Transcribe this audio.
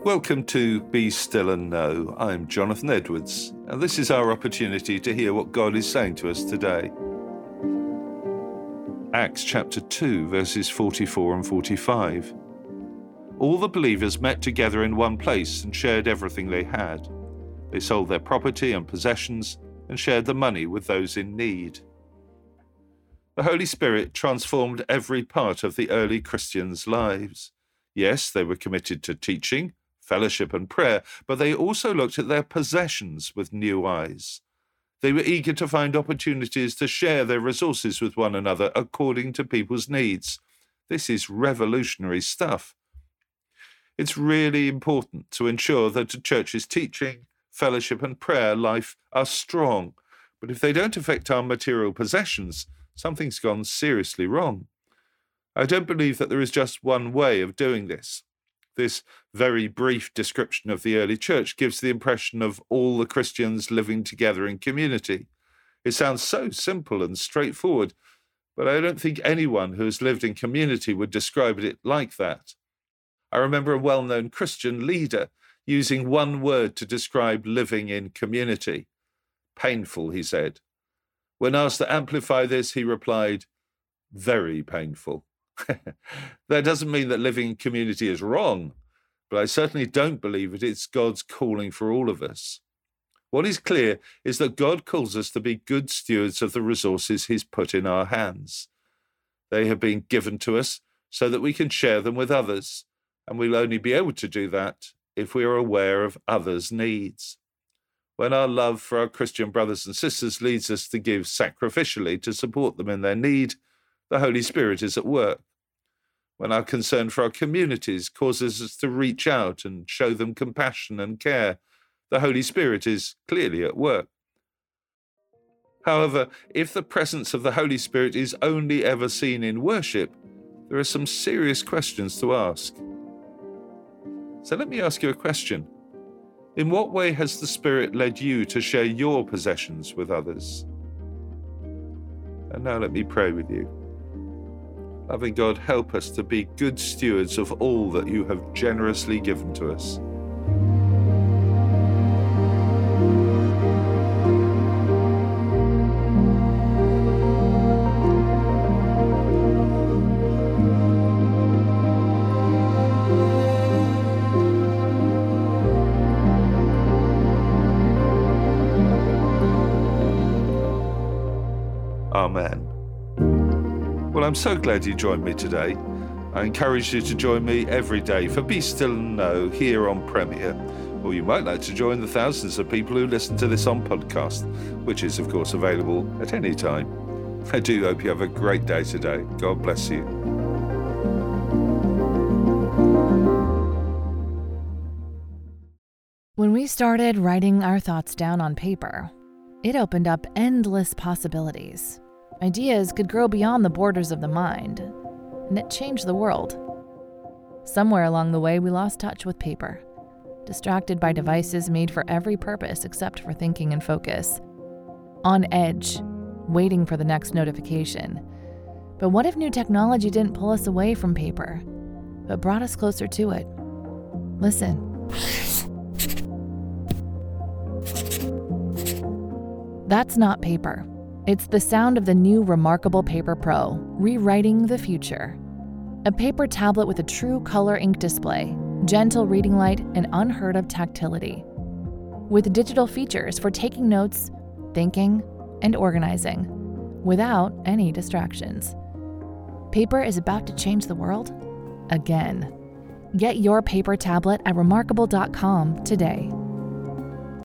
Welcome to Be Still and Know. I'm Jonathan Edwards, and this is our opportunity to hear what God is saying to us today. Acts chapter 2, verses 44 and 45. All the believers met together in one place and shared everything they had. They sold their property and possessions and shared the money with those in need. The Holy Spirit transformed every part of the early Christians' lives. Yes, they were committed to teaching, fellowship and prayer, but they also looked at their possessions with new eyes. They were eager to find opportunities to share their resources with one another according to people's needs. This is revolutionary stuff. It's really important to ensure that a church's teaching, fellowship and prayer life are strong, but if they don't affect our material possessions, something's gone seriously wrong. I don't believe that there is just one way of doing this. This very brief description of the early church gives the impression of all the Christians living together in community. It sounds so simple and straightforward, but I don't think anyone who has lived in community would describe it like that. I remember a well-known Christian leader using one word to describe living in community. Painful, he said. When asked to amplify this, he replied, very painful. That doesn't mean that living in community is wrong, but I certainly don't believe it is God's calling for all of us. What is clear is that God calls us to be good stewards of the resources he's put in our hands. They have been given to us so that we can share them with others, and we'll only be able to do that if we are aware of others' needs. When our love for our Christian brothers and sisters leads us to give sacrificially to support them in their need, the Holy Spirit is at work. When our concern for our communities causes us to reach out and show them compassion and care, the Holy Spirit is clearly at work. However, if the presence of the Holy Spirit is only ever seen in worship, there are some serious questions to ask. So let me ask you a question. In what way has the Spirit led you to share your possessions with others? And now let me pray with you. Loving God, help us to be good stewards of all that you have generously given to us. Amen. Well, I'm so glad you joined me today. I encourage you to join me every day for Be Still and Know here on Premier. Or you might like to join the thousands of people who listen to this on podcast, which is, of course, available at any time. I do hope you have a great day today. God bless you. When we started writing our thoughts down on paper, it opened up endless possibilities. Ideas could grow beyond the borders of the mind, and it changed the world. Somewhere along the way, we lost touch with paper, distracted by devices made for every purpose except for thinking and focus. On edge, waiting for the next notification. But what if new technology didn't pull us away from paper, but brought us closer to it? Listen. That's not paper. It's the sound of the new Remarkable Paper Pro, rewriting the future. A paper tablet with a true color ink display, gentle reading light, and unheard of tactility. With digital features for taking notes, thinking, and organizing, without any distractions. Paper is about to change the world again. Get your paper tablet at remarkable.com today.